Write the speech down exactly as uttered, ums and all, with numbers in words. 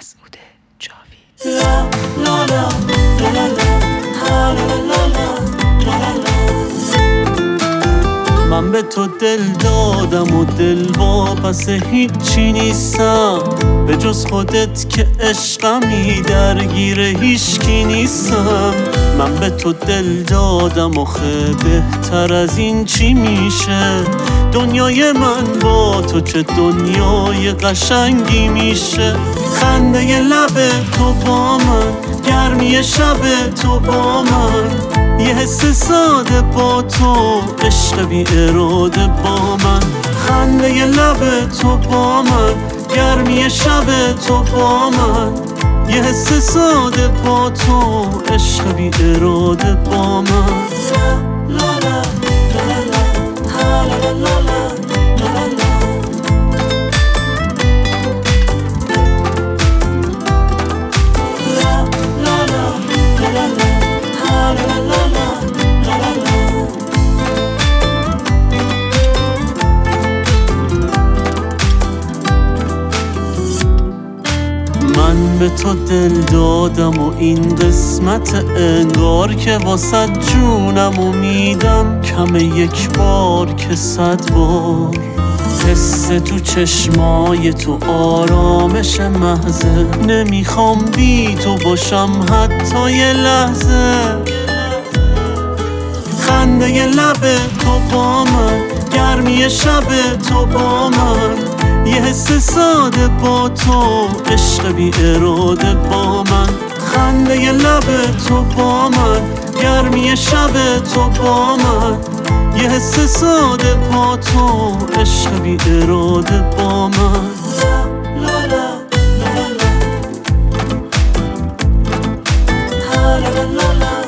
مسعود جاوید. لا لا لا لا لا لا لا لا لا. من به تو دل دادم و دل واپس هیچی نیستم، به جز خودت که عشقمی درگیر هیچکی نیستم. من به تو دل دادم آخه بهتر از این چی میشه؟ دنیای من با تو چه دنیای قشنگی میشه. خنده لب تو با من، گرمی شب تو با من، یه حس ساده با تو، عشق بی اراده با من. خنده لب تو با من، گرمی شب تو با من، یه حس ساده با تو، عشق بی اراده با من. لا لا لا لا لا لا لا. من به تو دل دادم و این قسمت انگار که واسه جونم و میدم کمه یک بار که صد بار. حس تو چشمای تو آرامش محضه، نمیخوام بی تو باشم حتی یه لحظه. خنده لب تو با من، گرمی شب تو با من، یه حس ساده با تو، عشق بی اراده با من. خنده لب تو با من، گرمی شب تو با من، یه حس ساده با تو، عشق بی اراده با من. لا لا لا لا لا لا لا لا.